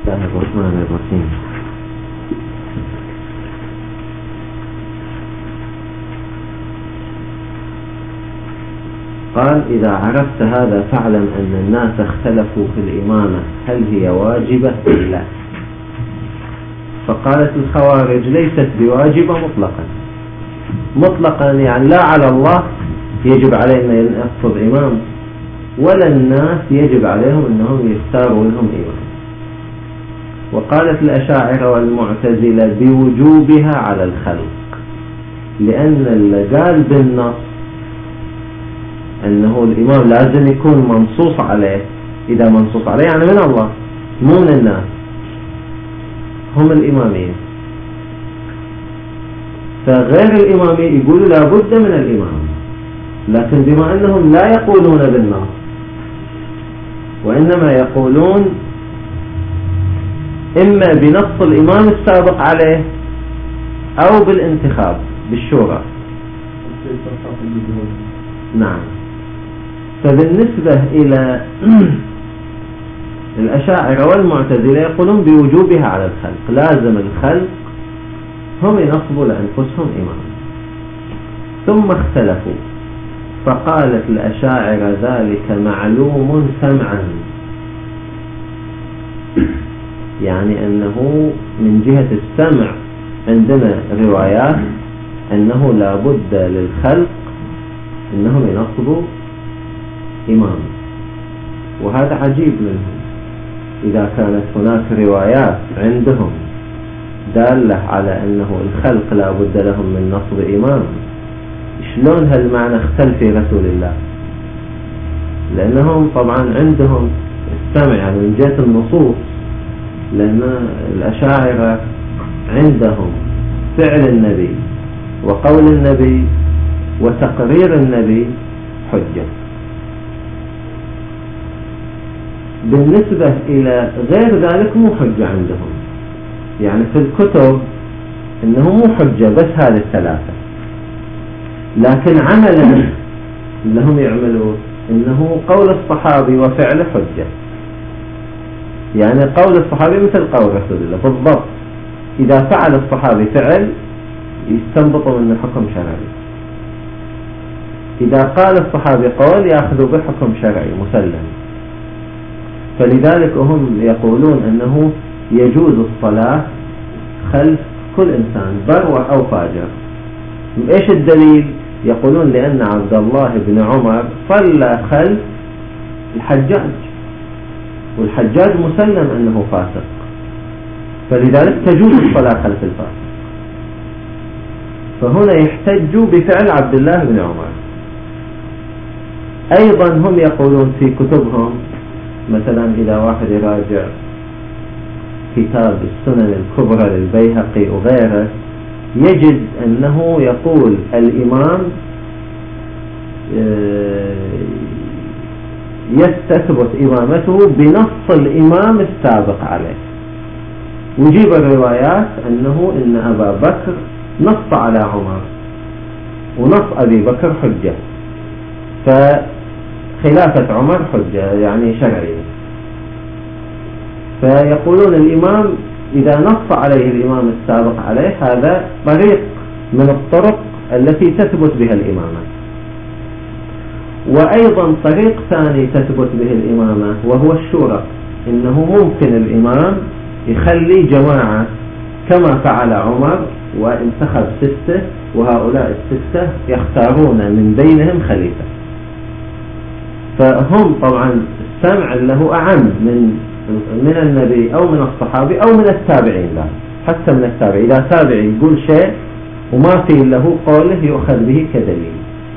الله الرحمن الرحيم. قال: إذا عرفت هذا فاعلم أن الناس اختلفوا في الإمامة هل هي واجبة أم لا. فقالت الخوارج: ليست بواجبة مطلقا، يعني لا على الله يجب علينا أن نأخذ إمام، ولا الناس يجب عليهم أنهم يختاروا لهم إمام. وقالت الأشاعرة والمعتزلة بوجوبها على الخلق، لأن اللي قال بالنص أنه الإمام لازم يكون منصوص عليه، إذا منصوص عليه يعني من الله مو من الناس، هم الإمامين. فغير الإمامين يقولوا لا بد من الإمام، لكن بما أنهم لا يقولون بالنص وإنما يقولون إما بنص الإمام السابق عليه أو بالانتخاب بالشورى. نعم. فبالنسبة إلى الأشاعرة والمعتزلة يقولون بوجوبها على الخلق، لازم الخلق هم ينصبوا لأنفسهم إمام. ثم اختلفوا، فقالت الأشاعرة ذلك معلوم سمعا، يعني أنه من جهة السمع عندنا روايات أنه لا بد للخلق أنهم ينصبوا إمام. وهذا عجيب منهم، إذا كانت هناك روايات عندهم دالة على أنه الخلق لا بد لهم من نصب إمام، شلون هالمعنى اختل في رسول الله؟ لأنهم طبعا عندهم السمع يعني من جهة النصوص، لأن الأشاعرة عندهم فعل النبي وقول النبي وتقرير النبي حجة. بالنسبة إلى غير ذلك مو حجة عندهم، يعني في الكتب إنه مو حجة بس هذه الثلاثة، لكن عملا اللي هم يعملون إنه قول الصحابي وفعله حجة. يعني قول الصحابي مثل قول رسول الله بالضبط، إذا فعل الصحابي فعل يستنبطوا منه حكم شرعي، إذا قال الصحابي قول يأخذوا بحكم شرعي مسلم. فلذلك هم يقولون أنه يجوز الصلاة خلف كل إنسان بر أو فاجر. إيش الدليل؟ يقولون لأن عبد الله بن عمر صلى خلف الحجاج، والحجاج مسلم أنه فاسق، فلذلك تجوز الصلاة خلف الفاسق. فهنا يحتجوا بفعل عبد الله بن عمر. أيضا هم يقولون في كتبهم، مثلا إذا واحد يراجع كتاب السنن الكبرى للبيهقي وغيره يجد أنه يقول الإمام يستثبت إمامته بنص الإمام السابق عليه، ويجيب الروايات أنه إن أبا بكر نص على عمر ونص أبي بكر حجة، فخلافة عمر حجة يعني شرعية. فيقولون الإمام إذا نص عليه الإمام السابق عليه هذا طريق من الطرق التي تثبت بها الإمامة. وأيضا طريق ثاني تثبت به الإمامة وهو الشورى، إنه ممكن الإمام يخلي جماعة كما فعل عمر وانتخب 6، وهؤلاء 6 يختارون من بينهم خليفة. فهم طبعا السمع له أعم من النبي أو من الصحابي أو من التابعين، لا حتى من التابعين. إذا تابعي يقول شيء وما في له قوله يؤخذ به كدليل.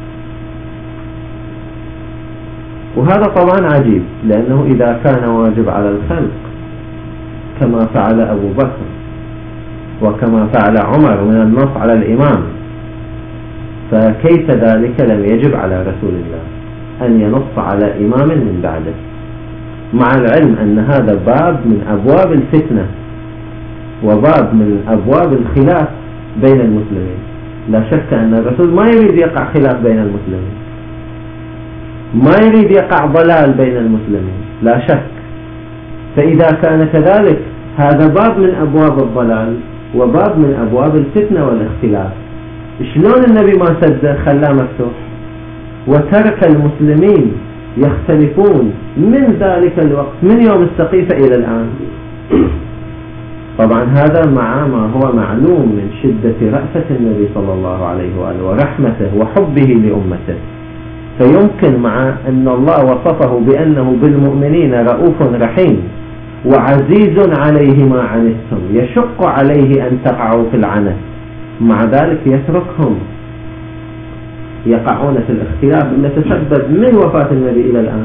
وهذا طبعا عجيب، لأنه إذا كان واجب على الخلق كما فعل أبو بكر وكما فعل عمر من النص على الإمام، فكيف ذلك لم يجب على رسول الله أن ينص على إمام من بعده، مع العلم أن هذا باب من أبواب الفتنة وباب من أبواب الخلاف بين المسلمين. لا شك أن الرسول ما يريد يقع خلاف بين المسلمين، ما يريد يقع ضلال بين المسلمين، لا شك. فإذا كان كذلك هذا باب من أبواب الضلال وباب من أبواب الفتنة والاختلاف. شلون النبي ما سده خلاه مفتوح وترك المسلمين يختلفون من ذلك الوقت من يوم السقيفة إلى الآن؟ طبعا هذا مع ما هو معلوم من شدة رأفة النبي صلى الله عليه وآله ورحمته وحبه لأمته. فيمكن مع أن الله وصفه بأنه بالمؤمنين رؤوف رحيم وعزيز عليه ما عنتم يشق عليه أن تقعوا في العنت، مع ذلك يتركهم يقعون في الاختلاف الذي تسبب من وفاة النبي إلى الآن.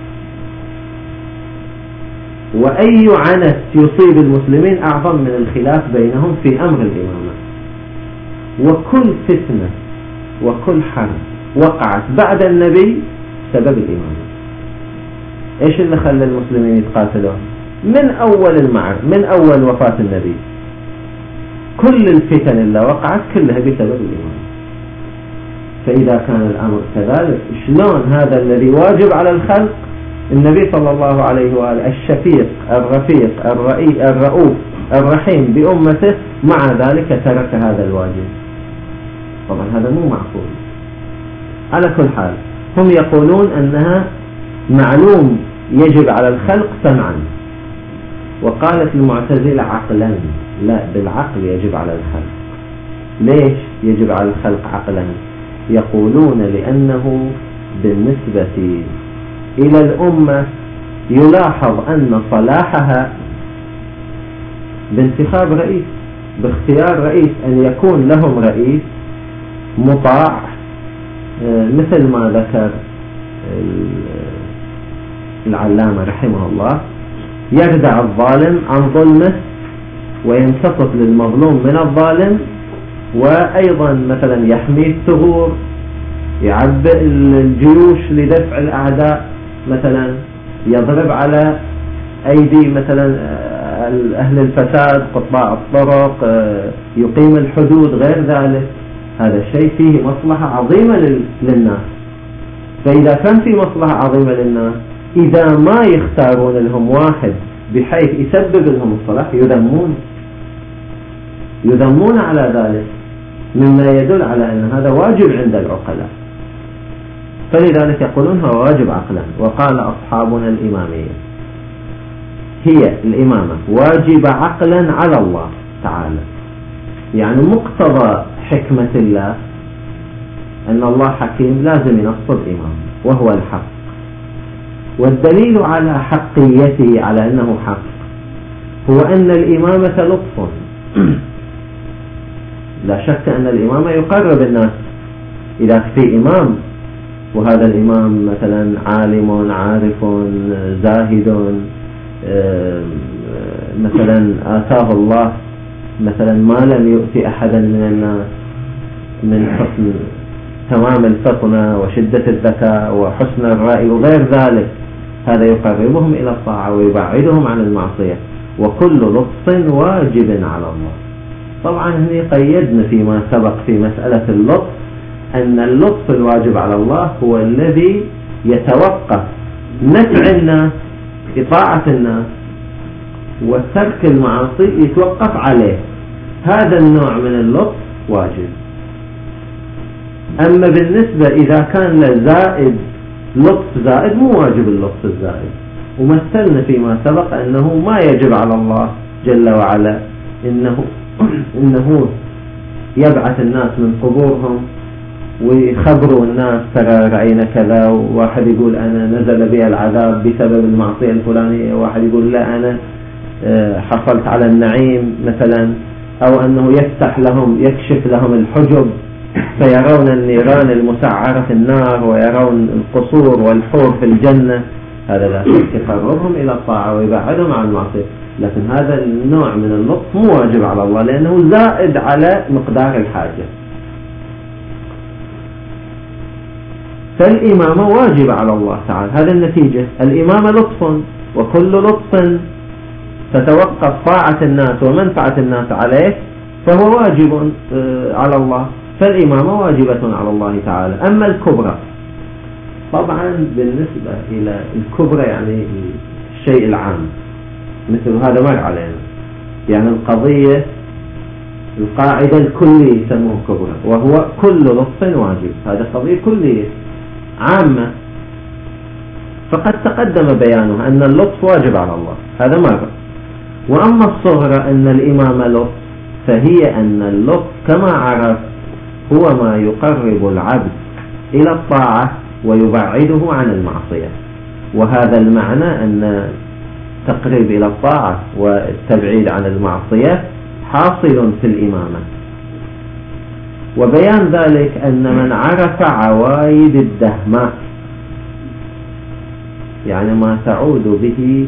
وأي عنت يصيب المسلمين أعظم من الخلاف بينهم في أمر الإمامة. وكل فتنة وكل حرب وقعت بعد النبي سبب الإمامة. إيش اللي خلى المسلمين يتقاتلون؟ من أول وفاة النبي كل الفتن اللي وقعت كلها بسبب الإمامة. فإذا كان الأمر كذلك شلون هذا الذي واجب على الخلق النبي صلى الله عليه وآله الشفيق الرفيق الرؤوف الرحيم بأمته مع ذلك ترك هذا الواجب؟ طبعا هذا مو معقول. على كل حال هم يقولون أنها معلوم يجب على الخلق سمعا، وقالت المعتزلة عقلا. لا، بالعقل يجب على الخلق. ليش يجب على الخلق عقلا؟ يقولون لأنه بالنسبة إلى الأمة يلاحظ أن صلاحها بانتخاب رئيس، باختيار رئيس، أن يكون لهم رئيس مطاع، مثل ما ذكر العلامة رحمه الله، يردع الظالم عن ظلمه وينتصف للمظلوم من الظالم، وأيضا مثلا يحمي الثغور، يعبئ الجيوش لدفع الأعداء، مثلا يضرب على أيدي مثلا أهل الفساد قطاع الطرق، يقيم الحدود، غير ذلك. هذا الشيء فيه مصلحة عظيمة للناس. فإذا كان في مصلحة عظيمة للناس، إذا ما يختارون لهم واحد بحيث يسبب لهم الصلاح يذمون على ذلك، مما يدل على أن هذا واجب عند العقلاء. فلذلك يقولون هو واجب عقلا. وقال أصحابنا الإمامية هي الإمامة واجب عقلا على الله تعالى، يعني مقتضى حكمة الله أن الله حكيم لازم ينصب إمام وهو الحق. والدليل على حقيته، على أنه حق، هو أن الإمامة لطف. لا شك أن الإمامة يقرب الناس. إذا في إمام وهذا الإمام مثلا عالم عارف زاهد، مثلا آتاه الله مثلا ما لم يؤتي أحدا من الناس من حسن تمام الفطنة وشدة الذكاء وحسن الرأي وغير ذلك، هذا يقربهم إلى الطاعة ويبعدهم عن المعصية. وكل لطف واجب على الله. طبعا هنا قيدنا فيما سبق في مسألة اللطف أن اللطف الواجب على الله هو الذي يتوقف نفع الناس، إطاعة الناس، وترك المعاصي يتوقف عليه. هذا النوع من اللطف واجب. أما بالنسبة إذا كان لزائد لطف زائد، مو واجب اللطف الزائد. ومثلنا فيما سبق أنه ما يجب على الله جل وعلا إنه يبعث الناس من قبورهم ويخبروا الناس ترى رأينا كذا، وواحد يقول أنا نزل بي العذاب بسبب المعصية الفلانية، وواحد يقول لا أنا حصلت على النعيم مثلا، أو أنه يفتح لهم يكشف لهم الحجب فيرون النيران المسعرة في النار ويرون القصور والحور في الجنة. هذا لا شك يقربهم إلى الطاعة ويبعدهم عن المعصية. لكن هذا النوع من اللطف مو واجب على الله لأنه زائد على مقدار الحاجة. فالإمامة واجب على الله تعالى. هذا النتيجة. الإمامة لطف، وكل لطف تتوقف طاعة الناس ومنفعة الناس عليه فهو واجب على الله. فالإمامة واجبة على الله تعالى. أما الكبرى، طبعا بالنسبة إلى الكبرى يعني الشيء العام، مثل هذا مر علينا يعني القضية القاعدة الكلية يسموه كبرى، وهو كل لطف واجب. هذا قضية كلية عامة، فقد تقدم بيانه أن اللطف واجب على الله، هذا مرة. وأما الصغرى أن الإمام لطف، فهي أن اللطف كما عرف هو ما يقرب العبد إلى الطاعة ويبعده عن المعصية، وهذا المعنى أن تقريب إلى الطاعة والتبعيد عن المعصية حاصل في الإمامة. وبيان ذلك أن من عرف عوايد الدهماء، يعني ما تعود به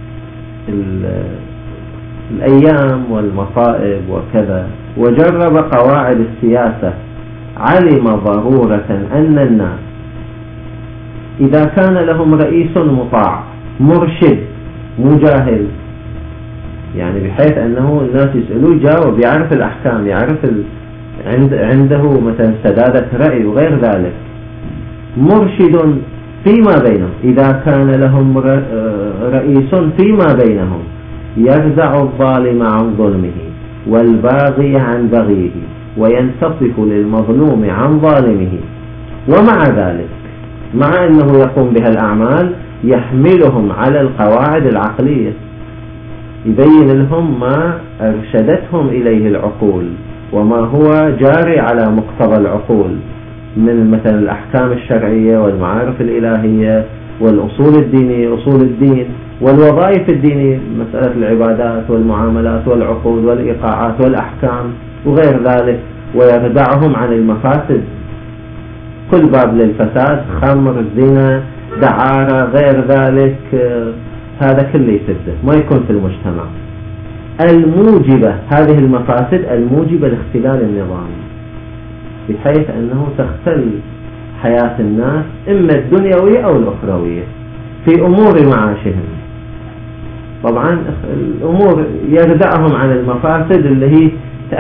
الأيام والمصائب وكذا، وجرب قواعد السياسة، علم ضرورة أن الناس إذا كان لهم رئيس مطاع مرشد مجاهل، يعني بحيث أنه الناس يسألوه يجاوب، يعرف الأحكام، يعرف عنده مثلا سدادة رأي وغير ذلك، مرشد فيما بينهم، إذا كان لهم رئيس فيما بينهم يرزع الظالم عن ظلمه والباغي عن بغيه وينتصف للمظلوم عن ظالمه، ومع ذلك مع أنه يقوم بها الأعمال يحملهم على القواعد العقلية، يبين لهم ما أرشدتهم إليه العقول وما هو جاري على مقتضى العقول من مثلا الأحكام الشرعية والمعارف الإلهية والأصول الدينية، أصول الدين والوظائف الدينية، مسألة العبادات والمعاملات والعقود والإيقاعات والأحكام وغير ذلك، ويردعهم عن المفاسد، كل باب للفساد، خمر، زنا، دعارة، غير ذلك، هذا كله يسده ما يكون في المجتمع. الموجبة هذه المفاسد الموجبة لاختلال النظام، بحيث أنه تختل حياة الناس إما الدنيوية أو الأخروية في أمور معاشهم. طبعا الأمور يردعهم عن المفاسد اللي هي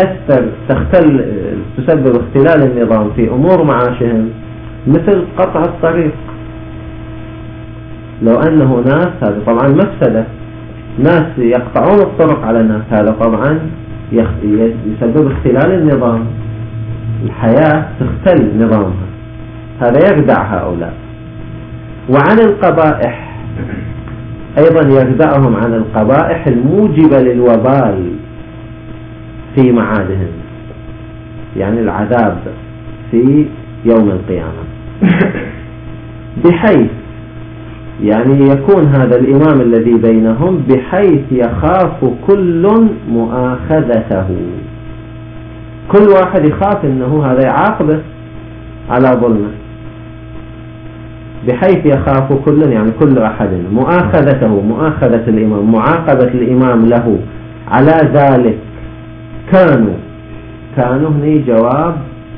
تسبب اختلال النظام في أمور معاشهم، مثل قطع الطريق. لو أنه ناس، هذا طبعا مفسدة، ناس يقطعون الطرق على الناس، هذا طبعا يسبب اختلال النظام، الحياة تختل نظامها، هذا يردع هؤلاء. وعن القبائح أيضا يردعهم عن القبائح الموجبة للوبال في معادهم، يعني العذاب في يوم القيامة، بحيث يعني يكون هذا الإمام الذي بينهم بحيث يخاف كل مؤاخذته، كل واحد يخاف أنه هذا يعاقبه على ظلمه، بحيث يخاف كل، يعني كل أحد مؤاخذته، مؤاخذة الإمام، معاقبة الإمام له على ذلك. كانوا هني جواب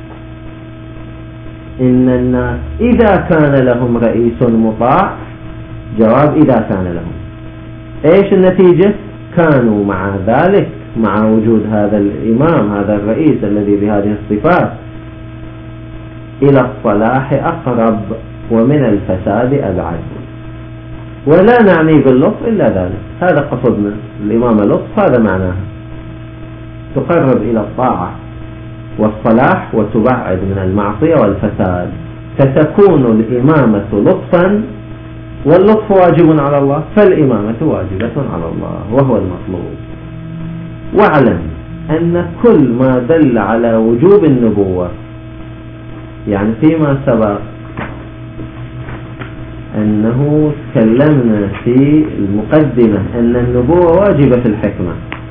إن الناس إذا كان لهم رئيس مطاع، جواب إذا كان لهم، إيش النتيجة؟ كانوا مع ذلك، مع وجود هذا الإمام، هذا الرئيس الذي بهذه الصفات، إلى الصلاح أقرب ومن الفساد أبعد. ولا نعني باللطف إلا ذلك، هذا قصدنا الإمام لطف، هذا معناها تقرب إلى الطاعة والصلاح وتبعد من المعصية والفساد، فتكون الإمامة لطفا، واللطف واجب على الله، فالإمامة واجبة على الله وهو المطلوب. واعلم أن كل ما دل على وجوب النبوة، يعني فيما سبق أنه تكلمنا في المقدمة أن النبوة واجبة في الحكمة.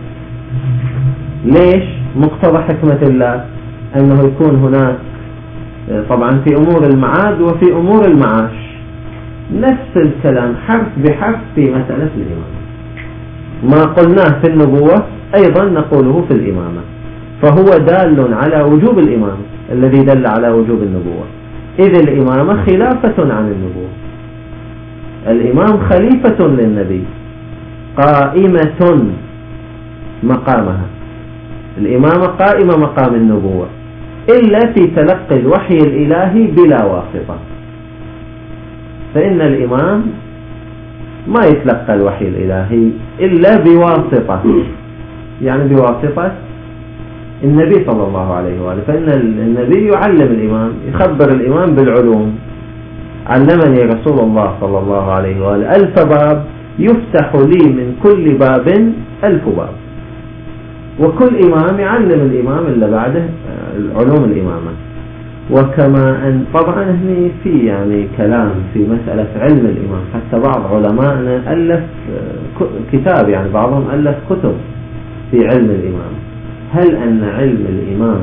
ليش؟ مقتضى حكمة الله أنه يكون هناك طبعا في أمور المعاد وفي أمور المعاش نفس الكلام حرف بحرف في مسألة الإمامة، ما قلناه في النبوة أيضا نقوله في الإمامة، فهو دال على وجوب الإمامة الذي دل على وجوب النبوة، إذ الإمامة خلافة عن النبوة، الإمام خليفة للنبي قائمة مقامها، الإمامة قائمة مقام النبوة إلا في تلقي الوحي الإلهي بلا واسطة، فإن الإمام ما يتلقى الوحي الإلهي إلا بواسطة، يعني بواسطة النبي صلى الله عليه وآله، فإن النبي يعلم الإمام، يخبر الإمام بالعلوم. علمني رسول الله صلى الله عليه وآله 1000 باب يفتح لي من كل باب 1000 باب. وكل إمام يعلم الإمام اللي بعده علوم الإمامة. وكما أن طبعا هنا في يعني كلام في مسألة علم الإمام، حتى بعض علماءنا ألف كتاب، يعني بعضهم ألف كتب في علم الإمام. هل أن علم الإمام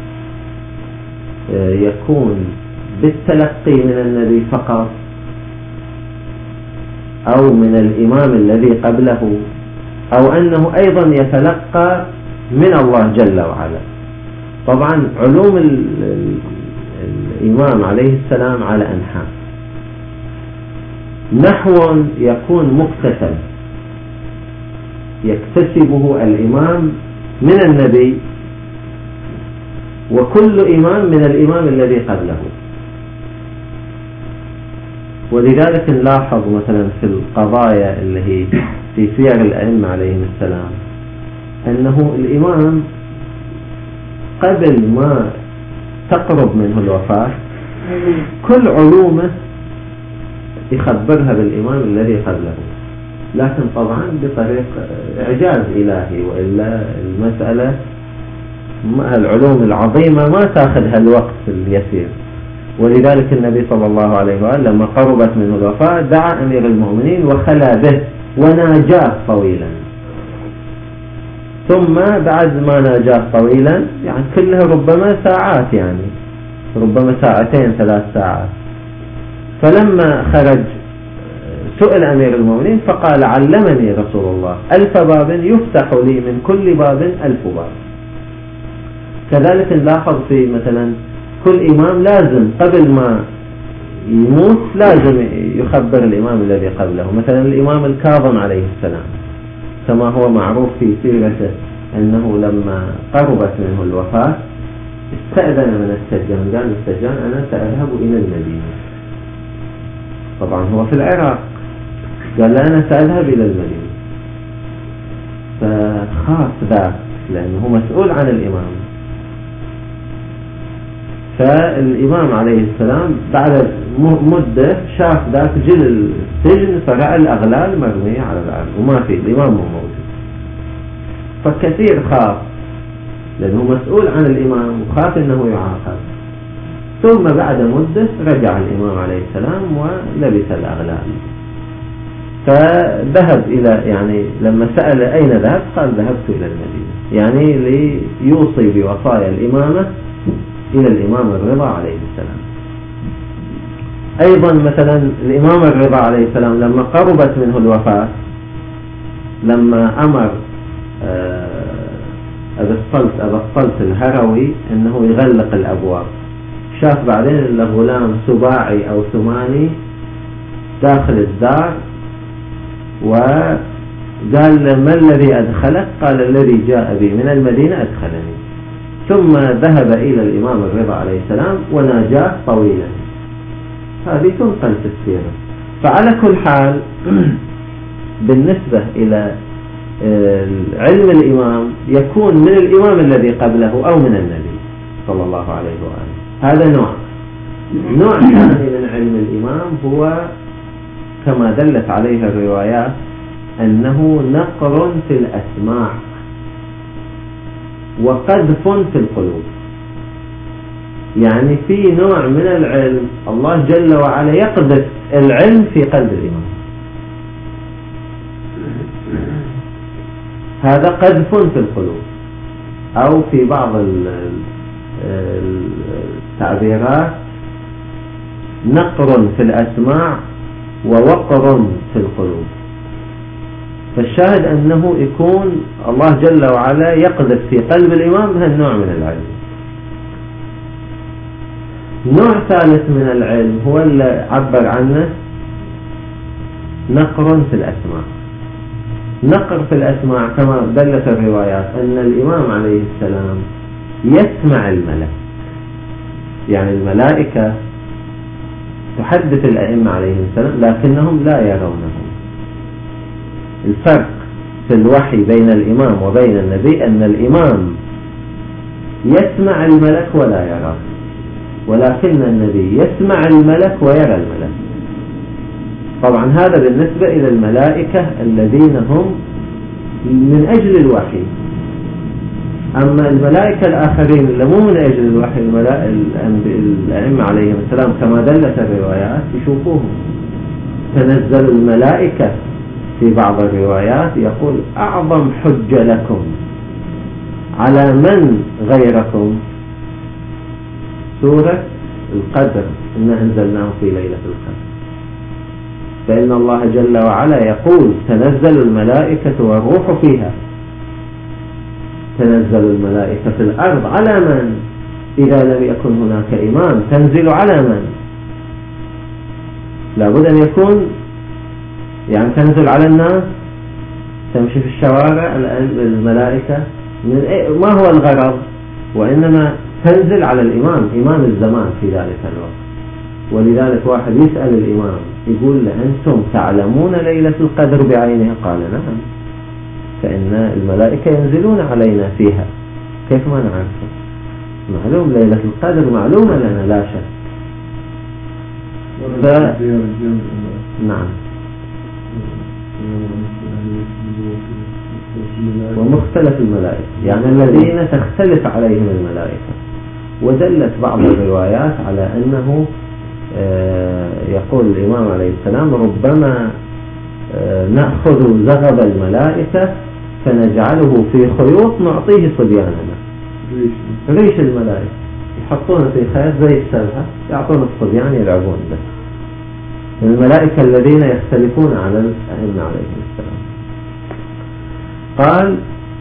يكون بالتلقي من النبي فقط أو من الإمام الذي قبله، أو أنه أيضا يتلقى من الله جل وعلا؟ طبعا علوم الإمام عليه السلام على أنحاء. نحو يكون مكتسب يكتسبه الإمام من النبي، وكل إمام من الإمام الذي قبله. ولذلك نلاحظ مثلا في القضايا اللي هي في سير الأئمة عليهم السلام أنه الإمام قبل ما تقرب منه الوفاة كل علومه يخبرها بالإمام الذي قبله، لكن طبعا بطريق إعجاز إلهي، وإلا المسألة العلوم العظيمة ما تأخذها الوقت اليسير. ولذلك النبي صلى الله عليه وآله لما قربت منه الوفاة دعا أمير المؤمنين وخلى به وناجاه طويلا، ثم بعد ما ناجاه طويلا يعني كلها ربما ساعات، يعني ربما 2 3 ساعات. فلما خرج سئل أمير المؤمنين فقال علمني رسول الله 1000 باب يفتح لي من كل باب 1000 باب. كذلك نلاحظ في مثلا كل إمام لازم قبل ما يموت لازم يخبر الإمام الذي قبله. مثلا الإمام الكاظم عليه السلام كما هو معروف في سيرته أنه لما قربت منه الوفاة استأذن من السجان، قال السجان أنا سأذهب إلى المدينة. طبعا هو في العراق، قال أنا سأذهب إلى المدينة، فخاف ذاك لأنه مسؤول عن الإمام. فالإمام عليه السلام بعد مدة شاف ذاك جل السجن فرأى الأغلال مرمية على الأرض وما في الإمام موجود، فكثير خاف لأنه مسؤول عن الإمام وخاف أنه يعاقب. ثم بعد مدة رجع الإمام عليه السلام ولبس الأغلال، فذهب إلى يعني لما سأل أين ذهب قال ذهبت إلى المدينة، يعني ليوصي بوصايا الإمامة إلى الإمام الرضا عليه السلام. أيضا مثلا الإمام الرضا عليه السلام لما قربت منه الوفاة، لما أمر أبا الصلت الهروي أنه يغلق الأبواب، شاف بعدين أنه غلام سباعي أو ثماني داخل الدار، وقال ما الذي أدخلك؟ قال الذي جاء بي من المدينة أدخلني. ثم ذهب إلى الإمام الرضا عليه السلام وناجاه طويلا. هذه تنقل في السيرة. فعلى كل حال بالنسبة إلى علم الإمام يكون من الإمام الذي قبله أو من النبي صلى الله عليه وآله. هذا نوع ثاني من علم الإمام هو كما دلت عليه الروايات أنه نقر في الأسماع وقذف في القلوب. يعني في نوع من العلم الله جل وعلا يقذف العلم في قلب الإمام، هذا قذف في القلوب. أو في بعض التعبيرات نقر في الأسماع ووقر في القلوب. فالشاهد أنه يكون الله جل وعلا يقذف في قلب الإمام هالنوع من العلم. نوع ثالث من العلم هو اللي عبر عنه نقر في الأسماع. نقر في الأسماع كما دلت الروايات أن الإمام عليه السلام يسمع الملك، يعني الملائكة تحدث الأئمة عليهم السلام لكنهم لا يرونهم. الفرق في الوحي بين الإمام وبين النبي أن الإمام يسمع الملك ولا يراه، ولكن النبي يسمع الملك ويرى الملك. طبعا هذا بالنسبة إلى الملائكة الذين هم من أجل الوحي. أما الملائكة الآخرين اللي مو من أجل الوحي، الأئمة عليهم السلام كما دلت الروايات يشوفوهم. تنزل الملائكة في بعض الروايات يقول أعظم حجة لكم على من غيركم سورة القدر إنا أنزلناه في ليلة القدر. فإن الله جل وعلا يقول تنزل الملائكة والروح فيها. تنزل الملائكة في الأرض على من؟ إذا لم يكن هناك إمام تنزل على من؟ لابد أن يكون يعني تنزل على الناس، تمشي في الشوارع الملائكة ما هو الغرض؟ وإنما تنزل على الإمام، إمام الزمان في ذلك الوقت. ولذلك واحد يسأل الإمام يقول له أنتم تعلمون ليلة القدر بعينها؟ قال نعم، فإن الملائكة ينزلون علينا فيها. كيف ما نعرفه؟ معلوم ليلة القدر معلومة لنا لا شك. نعم. ومختلف الملائكة يعني الذين تختلف عليهم الملائكة. ودلت بعض الروايات على أنه يقول الإمام عليه السلام ربما نأخذ زغب الملائكة فنجعله في خيوط نعطيه صبياننا. ريش الملائكة يحطونه في خيط زي السلحة يعطون الصبيان يلعبون به. الملائكة الذين يختلفون على الأئمة عليهم السلام. قال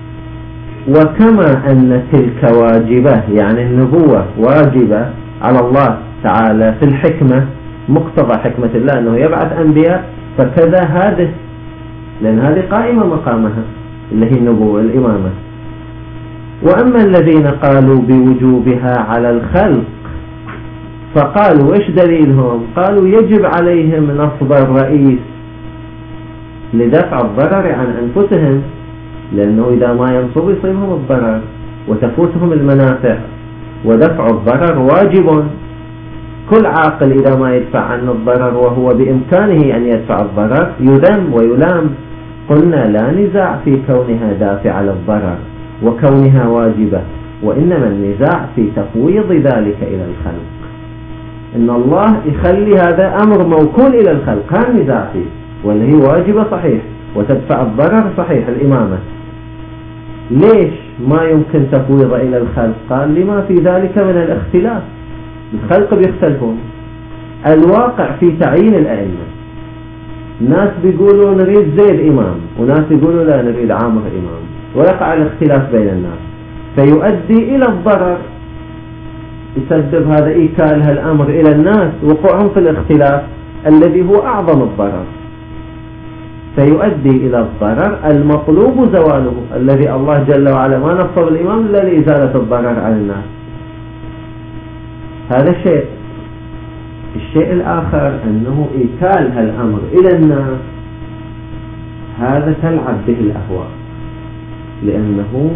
وكما أن تلك واجبة يعني النبوة واجبة على الله تعالى في الحكمة، مقتضى حكمة الله أنه يبعث أنبياء، فكذا هذه، لأن هذه قائمة مقامها اللي هي النبوة الإمامة. وأما الذين قالوا بوجوبها على الخلق فقالوا إيش دليلهم؟ قالوا يجب عليهم نصب الرئيس لدفع الضرر عن أنفسهم، لأنه إذا ما ينصب يصيبهم الضرر وتفوتهم المنافع، ودفع الضرر واجب. كل عاقل إذا ما يدفع عنه الضرر وهو بإمكانه أن يدفع الضرر يذم ويلام. قلنا لا نزاع في كونها دافع للضرر وكونها واجبة، وإنما النزاع في تفويض ذلك إلى الخلق. إن الله يخلي هذا أمر موكول إلى الخلق، هذا النزاع فيه، وأن هي واجبة صحيح وتدفع الضرر صحيح الإمامة. ليش ما يمكن تفويض إلى الخلق؟ قال لما في ذلك من الاختلاف، الخلق بيختلفون. الواقع في تعيين الأئمة، ناس بيقولوا نريد زيد إمام وناس بيقولوا لا نريد عامر إمام، ويقع الاختلاف بين الناس فيؤدي إلى الضرر. يسبب هذا إيكال هالأمر إلى الناس وقوعهم في الاختلاف الذي هو أعظم الضرر، فيؤدي إلى الضرر المطلوب زواله، الذي الله جل وعلا ما نصب الإمام إلا لإزالة الضرر عن الناس. هذا شيء. الشيء الآخر أنه إيكال هالأمر إلى الناس هذا تلعب به الأهواء، لأنه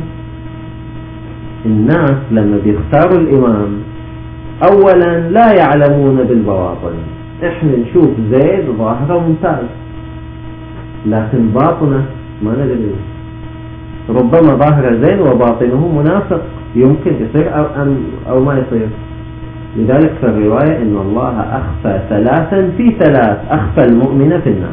الناس لما بيختاروا الإمام أولا لا يعلمون بالبواطن. إحنا نشوف زيد ظاهره ممتاز لكن باطنه ما ندري، ربما ظاهره زين وباطنه منافق، يمكن يصير أو ما يصير. لذلك في الرواية إن الله أخفى ثلاثا في ثلاث، أخفى المؤمن في الناس.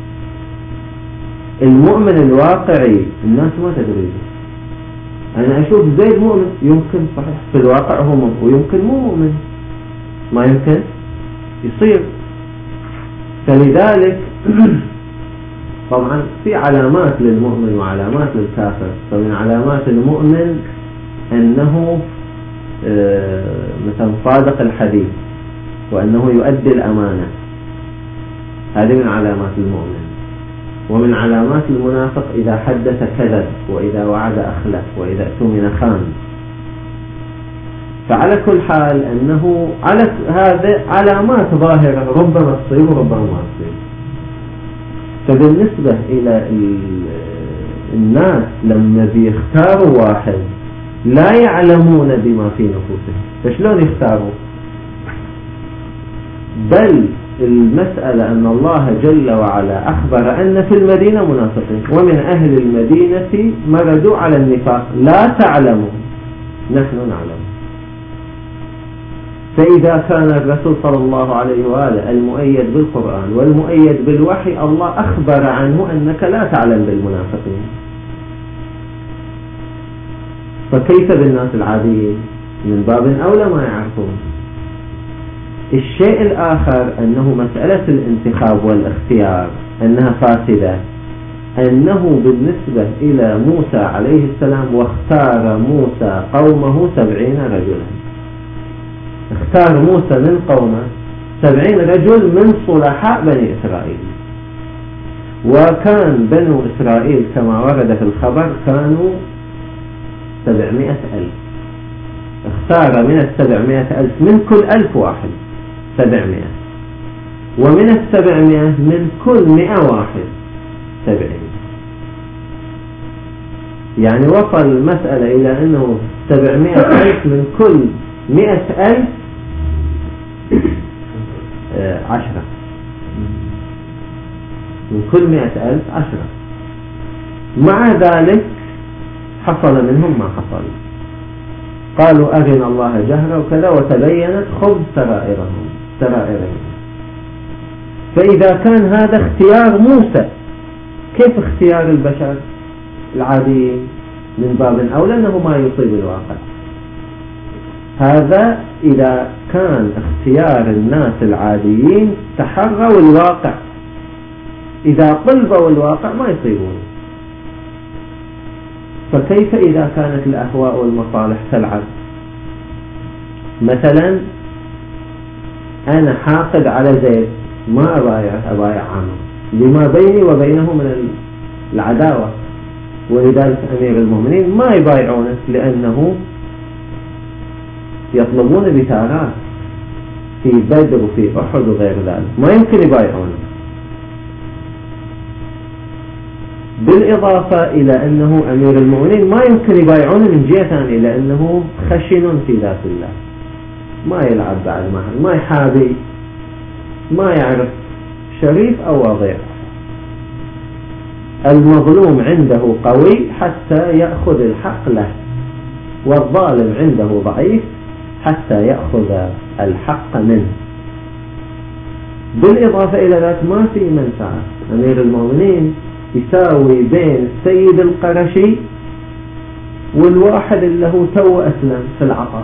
المؤمن الواقعي الناس ما تدري. أنا أشوف زيد مؤمن، يمكن صحيح في الواقع هو مؤمن ويمكن مو مؤمن، ما يمكن يصير. فلذلك طبعا في علامات للمؤمن وعلامات للكافر. فمن علامات المؤمن أنه مثلا صادق الحديث وأنه يؤدي الأمانة، هذه من علامات المؤمن. ومن علامات المنافق إذا حدث كذب وإذا وعد أخلف وإذا اؤتمن خان. فعلى كل حال أنه على هذا علامات ظاهرة ربما تصيب وربما ما تصيب. فبالنسبة إلى الناس لما بيختاروا واحد لا يعلمون بما في نفوسهم، فشلون يختاروا؟ بل المسألة أن الله جل وعلا أخبر أن في المدينة منافقين، ومن أهل المدينة مردوا على النفاق لا تعلمون نحن نعلم. فإذا كان الرسول صلى الله عليه وآله المؤيد بالقرآن والمؤيد بالوحي الله أخبر عنه أنك لا تعلم بالمنافقين، فكيف بالناس العاديين؟ من باب أولى ما يعرفون. الشيء الآخر أنه مسألة الانتخاب والاختيار أنها فاسدة، أنه بالنسبة إلى موسى عليه السلام واختار موسى قومه 70 رجلا، اختار موسى من قومه 70 رجل من صلحاء بني إسرائيل، وكان بنو إسرائيل كما ورد في الخبر كانوا 700,000، اختار من 700,000 من كل 1000 واحد 700، ومن 700 من كل 100 واحد 70. يعني وصل المسألة إلى أنه 700,000 من كل 100,000 10، من كل 100,000 10. مع ذلك حصل منهم ما حصل، قالوا أرنا الله جهرا وكذا وتبينت خبث سرائرهم. فإذا كان هذا اختيار موسى، كيف اختيار البشر العاديين؟ من باب أولى أنه ما يصيب الواقع. هذا إذا كان اختيار الناس العاديين تحروا الواقع، إذا قلبوا الواقع ما يصيبون. فكيف إذا كانت الأهواء والمصالح تلعب؟ مثلا أنا حاقد على زيد ما أبايع عمرو لما بيني وبينه من العداوة، ولذلك أمير المؤمنين ما يبايعونه لأنه يطلبون بتارات في بدر وفي أحد وغير ذلك، ما يمكن يبايعونه. بالإضافة إلى أنه أمير المؤمنين ما يمكن يبايعونه من جهة ثانية لأنه خشن في ذات الله، ما يلعب بعد محل، ما يحابي، ما يعرف شريف أو وضيع. المظلوم عنده قوي حتى يأخذ الحق له، والظالم عنده ضعيف حتى يأخذ الحق منه. بالإضافة إلى ذلك ما في منفعة. أمير المؤمنين يساوي بين السيد القرشي والواحد اللي هو تو أسلم في العطاء،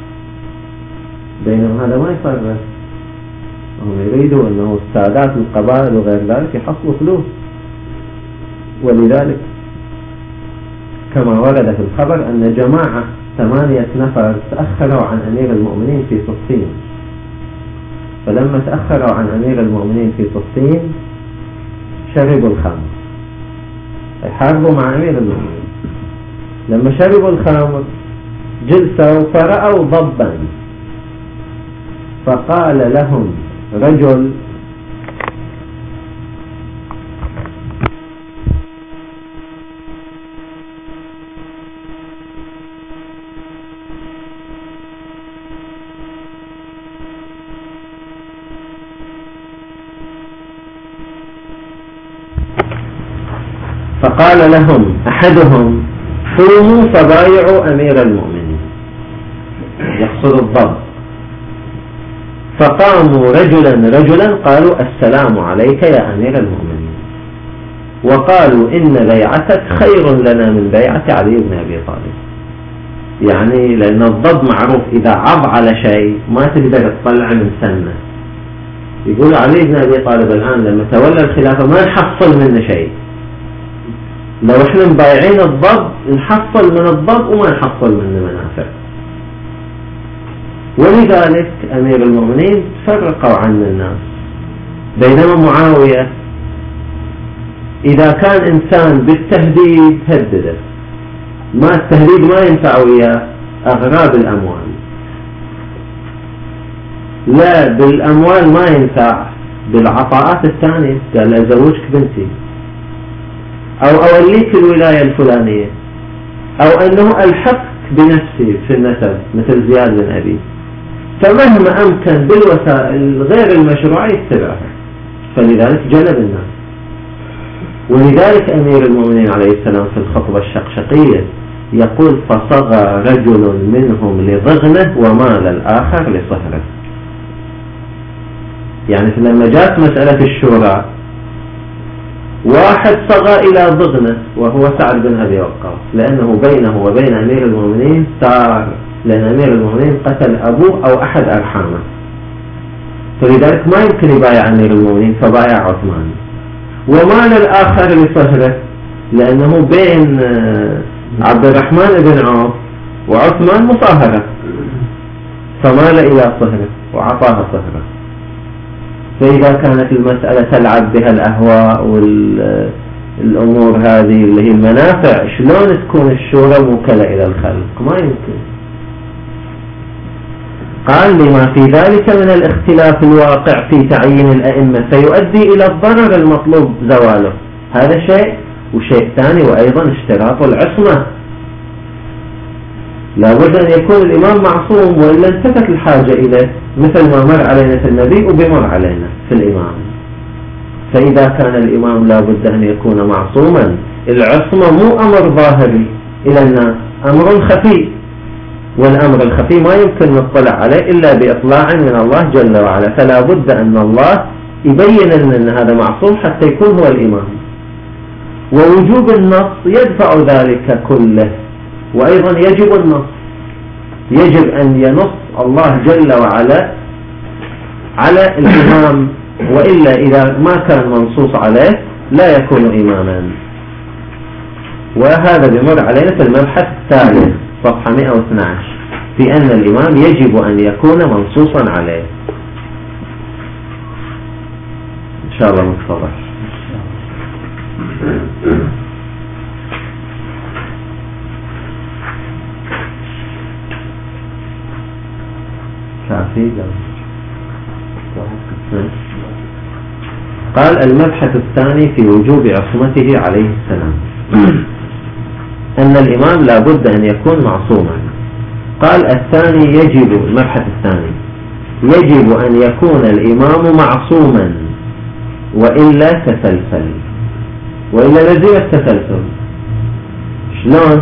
بينما هذا ما يصرف. هم يريدوا أنه السادات القبائل وغير ذلك يحصلوا فلوس، ولذلك كما ورد في الخبر أن جماعة 8 نفر تأخروا عن أمير المؤمنين في صفين، فلما تأخروا عن أمير المؤمنين في صفين شربوا الخمر، يحاربوا مع أمير المؤمنين. لما شربوا الخمر جلسوا فرأوا ضبا، فقال لهم رجل أحدهم قوموا فبايعوا أمير المؤمنين، يقصد الضب. فقاموا رجلا قالوا السلام عليك يا أمير المؤمنين، وقالوا إن بيعتك خير لنا من بيعة علي بن أبي طالب. يعني لأن الضب معروف إذا عض على شيء ما تقدر تطلع من سنة. يقول علي بن أبي طالب الآن لما تولى الخلافة ما نحصل منه شيء، لو احنا مبايعين الضب نحصل من الضب وما نحصل منه منافع. ولذلك أمير المؤمنين تفرقوا عن الناس. بينما معاوية إذا كان إنسان بالتهديد هدده، ما التهديد ما ينفع وياه أغراب الأموال، لا بالأموال ما ينفع، بالعطاءات الثانية قال أزوجك بنتي. أو أوليك الولاية الفلانية، أو أنه ألحقت بنفسي في النسب مثل زياد بن أبي، فمهما أمكن بالوسائل غير المشروعة يتبعها، فلذلك جلب الناس. ولذلك أمير المؤمنين عليه السلام في الخطبة الشقشقية يقول: فصغى رجل منهم لضغنه ومال الآخر لصهره. يعني لما جاءت مسألة الشورى واحد صغى إلى ضغنه وهو سعد بن أبي وقاص، لأنه بينه وبين أمير المؤمنين ثار، لأن أمير المؤمنين قتل أبوه أو أحد أرحامه، فلذلك ما يمكن يبايع أمير المؤمنين فبايع عثمان. ومال الآخر لصهره لأنه بين عبد الرحمن بن عوف وعثمان مصاهرة، فمال إلى صهره وعطاها صهره. فإذا كانت المسألة تلعب بها الأهواء والأمور هذه اللي هي المنافع، شلون تكون الشورى موكلة إلى الخلق؟ ما يمكن. قال: لما في ذلك من الاختلاف الواقع في تعيين الأئمة فيؤدي إلى الضرر المطلوب زواله. هذا شيء، وشيء ثاني وأيضا اشتراط العصمة، لابد أن يكون الإمام معصوم وإلا انتفت الحاجة إليه، مثل ما مر علينا في النبي وبمر علينا في الإمام. فإذا كان الإمام لابد أن يكون معصوما، العصمة مو أمر ظاهري إلى الناس، أمر خفي، والأمر الخفي ما يمكن نطلع عليه إلا بإطلاع من الله جل وعلا، فلا بد أن الله يبين لنا أن هذا معصوم حتى يكون هو الإمام. ووجوب النص يدفع ذلك كله، وأيضا يجب النص، يجب أن ينص الله جل وعلا على الإمام، وإلا إذا ما كان منصوص عليه لا يكون إماما. وهذا بمر علينا في المبحث الثالث صفحة 112 في أن الإمام يجب أن يكون منصوصا عليه. إن شاء الله متفضل. قال: المبحث الثاني في وجوب عصمته عليه السلام أن الإمام لا بد أن يكون معصوما. قال: الثاني يجب، المبحث الثاني يجب أن يكون الإمام معصوما وإلا تسلسل، وإلا لزم التسلسل. شلون؟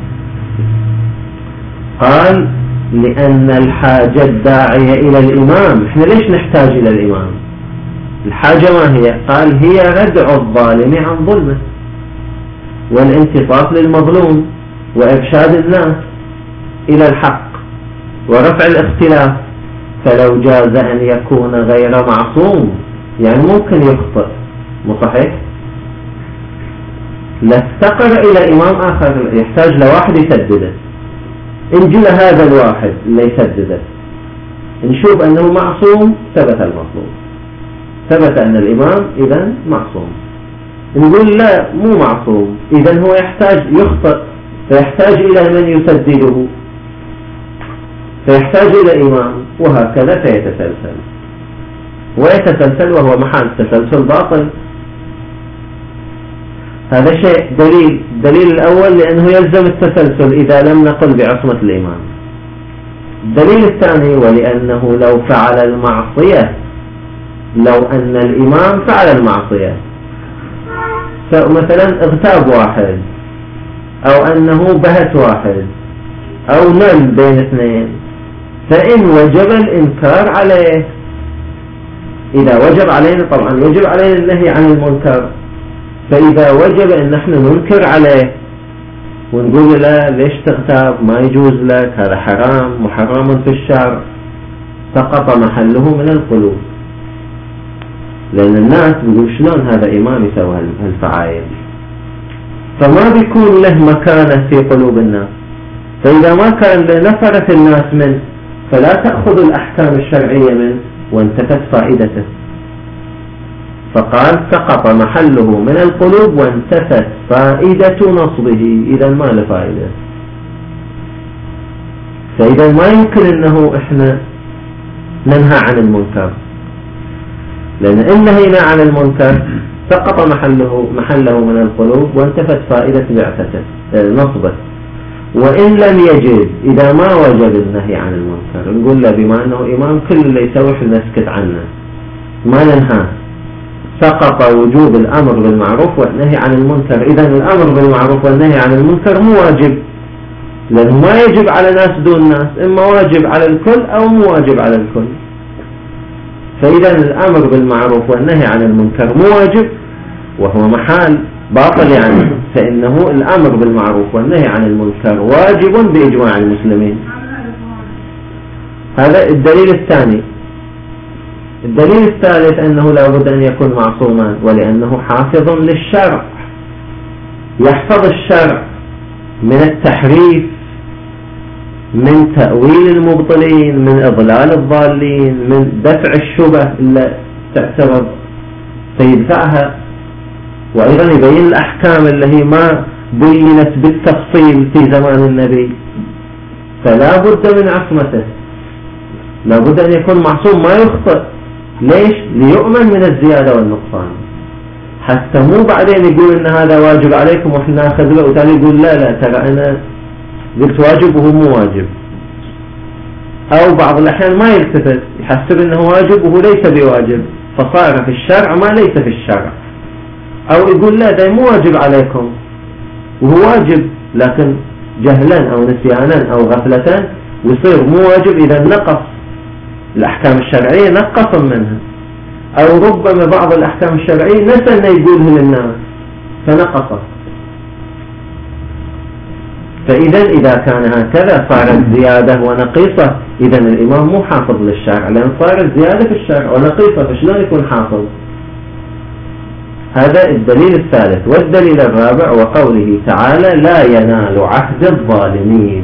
قال: لأن الحاجة الداعية إلى الإمام، إحنا ليش نحتاج إلى الإمام؟ الحاجة ما هي؟ قال: هي ردع الظالم عن ظلمه، والانتصاف للمظلوم، وإرشاد الناس إلى الحق، ورفع الاختلاف. فلو جاز أن يكون غير معصوم، يعني ممكن يخطئ، مو صحيح؟ لافتقر إلى إمام آخر، يحتاج لواحد يسدده. إن جل هذا الواحد اللي يسدده نشوف أنه معصوم، ثبت المطلوب، ثبت أن الإمام إذن معصوم. نقول لا مو معصوم، إذن هو يحتاج يخطئ، فيحتاج إلى من يسدده، فيحتاج إلى إمام، وهكذا فيتسلسل، ويتسلسل وهو محال التسلسل باطل. هذا شيء دليل الأول لأنه يلزم التسلسل إذا لم نقل بعصمة الإمام. الدليل الثاني ولأنه لو فعل المعصية، لو أن الإمام فعل المعصية، مثلا اغتاب واحد، أو أنه بهت واحد، أو نل بين اثنين، فإن وجب الإنكار عليه، إذا وجب علينا طبعا يجب علينا النهي عن المنكر، فإذا وجب أن نحن ننكر عليه ونقول له ليش تغتاب، ما يجوز لك، هذا حرام محرم في الشرع، سقط محله من القلوب. لأن الناس بيقول شلون هذا إمام يسوي هالفعايل، فما بيكون له مكانة في قلوب الناس. فإذا ما كان نفرت الناس منه فلا تأخذ الأحكام الشرعية منه وانتفت فائدته. فقال: سقط محله من القلوب وانتفت فائدة نصبه، إذا ما له فائدة. فإذا ما يمكن أنه إحنا ننهى عن المنكر، لأن إن نهينا عن المنكر سقط محله من القلوب وانتفت فائدة بعثته نصبه. وإن لم يجد، إذا ما وجد النهي عن المنكر، نقول له بما أنه إمام كل اللي يسوي نسكت عنه ما ننهاه، سقط وجوب الأمر بالمعروف والنهي عن المنكر. إذا الأمر بالمعروف والنهي عن المنكر مو واجب، لأنه ما يجب على ناس دون ناس، إما واجب على الكل أو مو واجب على الكل. فإذا الأمر بالمعروف والنهي عن المنكر مو واجب وهو محال باطل يعني، فإنه الأمر بالمعروف والنهي عن المنكر واجب بإجماع المسلمين. هذا الدليل الثاني. الدليل الثالث أنه لا بد أن يكون معصوما، ولأنه حافظ للشرع، يحفظ الشرع من التحريف، من تأويل المبطلين، من إضلال الضالين، من دفع الشبه اللي تعتبر فيدفعها، وأيضا يبين الأحكام اللي هي ما بينت بالتفصيل في زمان النبي. فلا بد من عصمته، لا بد أن يكون معصوم ما يخطئ. ليش؟ ليؤمن من الزيادة والنقصان، حتى مو بعدين يقول إن هذا واجب عليكم وإحنا ناخذ له وتالي يقول لا ترى أنا قلت واجب وهو مو واجب. أو بعض الأحيان ما يلتفت، يحسب إنه واجب وهو ليس بواجب، فصار في الشرع ما ليس في الشرع. أو يقول لا ده مو واجب عليكم وهو واجب، لكن جهلا أو نسيانا أو غفلة ويصير مو واجب. إذا نقص الأحكام الشرعية نقص منها، أو ربما بعض الأحكام الشرعية نسى أن يقولها للناس فنقص. فإذا كان هكذا صارت زيادة ونقيصة، إذا الإمام مو حافظ للشرع، لأن صارت زيادة في الشرع ونقيصة، فشلون يكون حافظ؟ هذا الدليل الثالث. والدليل الرابع وقوله تعالى لا ينال عهد الظالمين،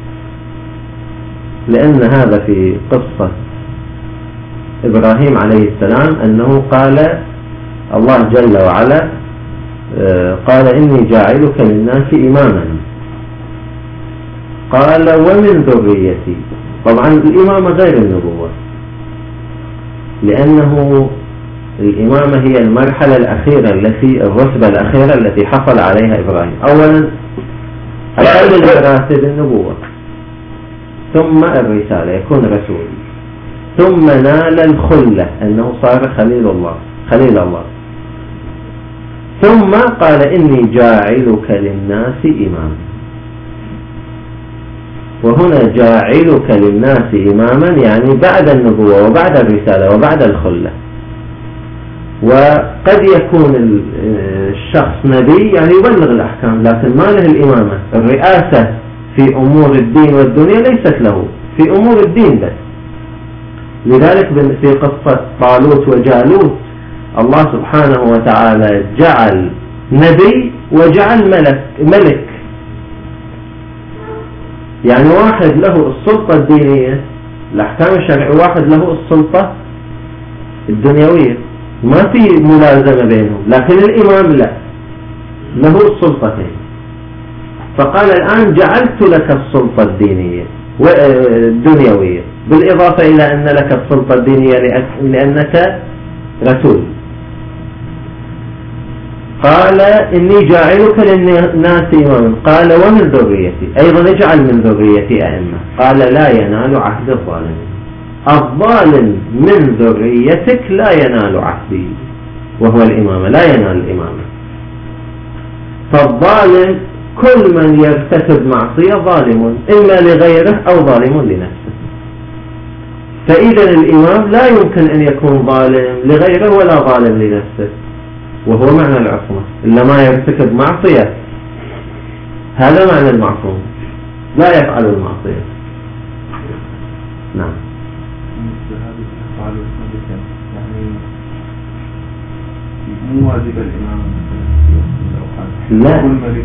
لأن هذا في قصة إبراهيم عليه السلام أنه قال الله جل وعلا قال إني جاعلك للناس إماما، قال ومن ذريتي. طبعا الإمامة غير النبوة، لأنه الإمامة هي المرحلة الأخيرة الرتبة الأخيرة التي حصل عليها إبراهيم. أولا أقل المراتب النبوة، ثم الرسالة يكون رسول، ثم نال الخلة أنه صار خليل الله، ثم قال إني جاعلك للناس إماما. وهنا جاعلك للناس إماما يعني بعد النبوة وبعد الرسالة وبعد الخلة. وقد يكون الشخص نبي يعني يبلغ الأحكام، لكن ما له الإمامة. الرئاسة في أمور الدين والدنيا ليست له، في أمور الدين بس. لذلك في قصة طالوت وجالوت الله سبحانه وتعالى جعل نبي وجعل ملك. يعني واحد له السلطة الدينية الأحكام الشرعية، واحد له السلطة الدنيوية، ما في ملازمة بينهم. لكن الإمام لا، له السلطتين. فقال الآن جعلت لك السلطة الدينية والدنيوية، بالإضافة إلى أن لك السلطة الدينية لأنك رسول. قال إني جاعلك للناس إماما، قال ومن ذريتي، أيضا اجعل من ذريتي أئمة. قال لا ينال عهد الظالمين، الظالم من ذريتك لا ينال عهدي، وهو الإمامة، لا ينال الإمامة. فالظالم كل من يرتكب معصية ظالم، إما لغيره أو ظالم لنفسه. فإذا الإمام لا يمكن أن يكون ظالم لغيره ولا ظالم لنفسه، وهو معنى العصمة. إلا ما يرتكب معصية، هذا معنى المعصوم، لا يفعل المعصية. نعم. مو واجب الإمام لا،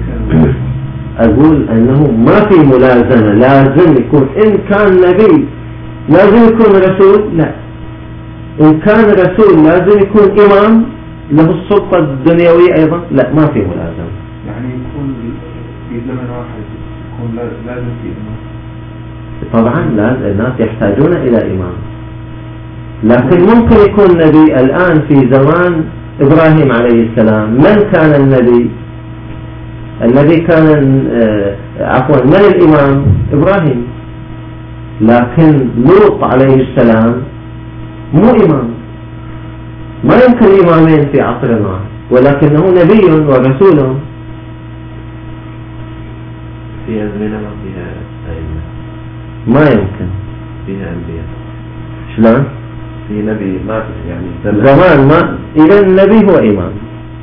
أقول أنه ما في ملازمة، لازم يكون إن كان نبي لازم يكون رسول، لا، إن كان رسول لازم يكون إمام له السلطة الدنيوية أيضا، لا، ما في ملازمة. يعني يكون في زمن واحد يكون لازم في إمام. طبعا الناس يحتاجون إلى إمام، لكن ممكن يكون نبي الآن في زمان إبراهيم عليه السلام من كان النبي الذي كان من الإمام؟ إبراهيم. لكن لوط عليه السلام مو إمام، ما يمكن إمامين في عصرنا، ولكنه نبي ورسول. في أزمنة ما فيها أئمة، ما يمكن فيها أنبياء. شلون؟ في نبي ما يعني زمان ما، إذا النبي هو إمام.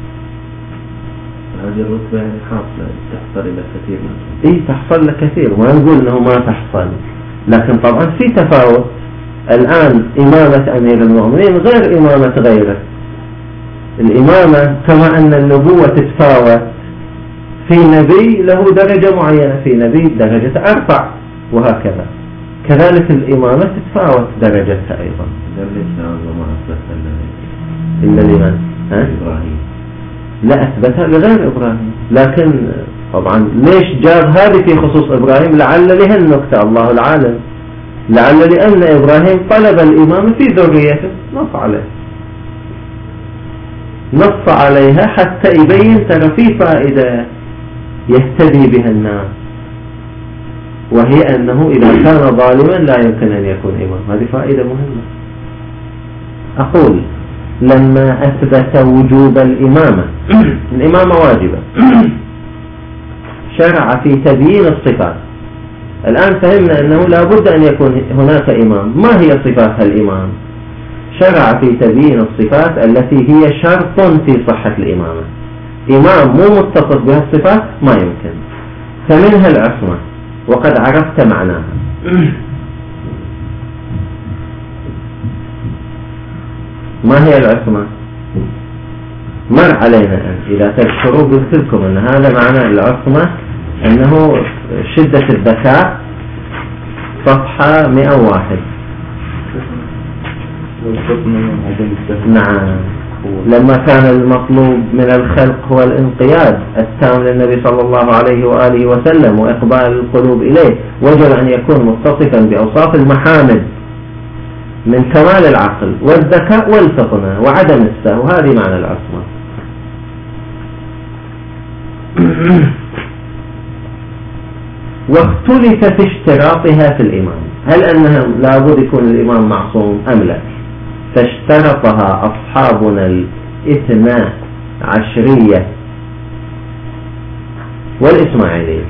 هذه الرتبة يعني حاصلة تحصل إلى كثير منهم. إيه تحصل لكثير، ما نقول إنه ما تحصل، لكن طبعا في تفاوت. الآن إمامة أمير المؤمنين غير إمامة غيره. الإمامة كما أن النبوة تتفاوت، في نبي له درجة معينة، في نبي درجة أرفع، وهكذا. كذلك الإمامة تتفاوت درجتها أيضا. إلا لمن؟ إبراهيم. لا أثبتها لغير إبراهيم، لكن طبعا ليش جاب هذه في خصوص إبراهيم؟ لعل لها النكتة، الله العالم. لعل لأن إبراهيم طلب الإمامة في ذريته، نص عليها حتى يبين ترى في فائدة يهتدي بها الناس، وهي أنه إذا كان ظالما لا يمكن أن يكون إمام. هذه فائدة مهمة. أقول لما أثبت وجوب الإمامة الإمامة واجبة شرع في تبيين الصفات. الآن فهمنا أنه لا بد أن يكون هناك إمام. ما هي صفات الإمام؟ شرع في تبيين الصفات التي هي شرط في صحة الإمامة. إمام مو متصف بها الصفات ما يمكن. فمنها العصمة، وقد عرفت معناها. ما هي العصمة؟ مر علينا أن إذا تذكروا قلت لكم أن هذا معنى العصمة أنه شدة الذكاء، صفحة 101. نعم. لما كان المطلوب من الخلق هو الانقياد التام للنبي صلى الله عليه وآله وسلم وإقبال القلوب إليه، وجب أن يكون متصفا بأوصاف المحامد من كمال العقل والذكاء والفطنة وعدم السهو. هذه معنى العصمة. واختلف في اشتراطها في الإمام، هل أنها لابد يكون الإمام معصوم أم لا؟ فاشترطها أصحابنا الاثنا عشرية والإسماعيلية.